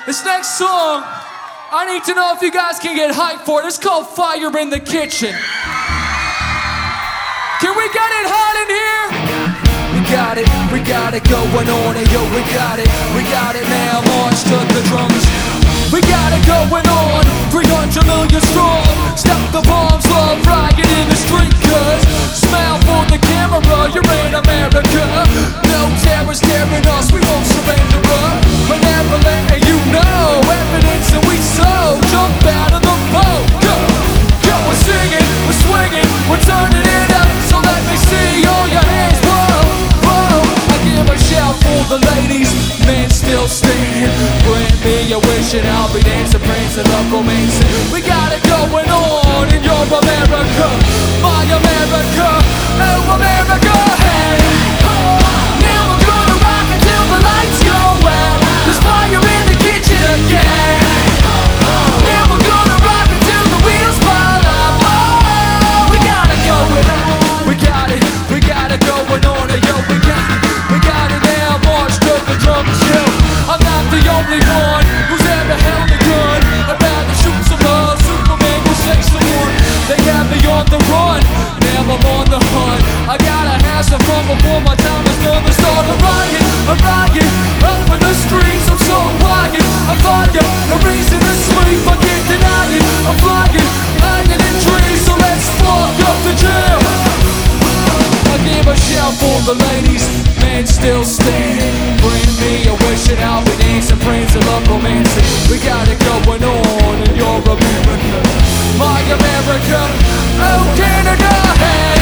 This next song, I need to know if you guys can get hyped for it. It's called Fire in the Kitchen. Can we get it hot in here? We got it going on, and yo, we got it now, march to the drums. We got it going on, 300 million strong. Stop the bombs, love riot in the street, cuz smile for the camera, you're in America. No terror's scaring us, we won't surrender up. We're never letting you know, evidence that we sow. Jump out of the boat, go, we're singing, we're swinging, we're turning it up. So let me see all your hands, whoa. I give a shout for the ladies, men still standing. Grant me a wish and I'll be dancing, prancing, love, romancing. We got it going on in your America, my America, oh America, hey. Now we're gonna rock until the lights go out. There's fire in the kitchen again. Now we're gonna rock until the wheels fall off. Oh, we got it going on. We got it going on. And yo, we got it now. March to the drums, yo. I'm not the only one who's ever held a gun. About to shoot some love, Superman will say someone. They have me on the run, now I'm on the hunt. I gotta have some fun before my time is done. To start a riot, up in the streets. I'm so quiet, I'm fire, no reason to sleep. I can't deny it, I'm flying, hanging in trees. So let's walk up the jail. I give a shout for the ladies, men still standing. Bring me a wish and I'll be dancing, prancing, love, romancing. We got it going on in your America, my America, oh Canada, hey.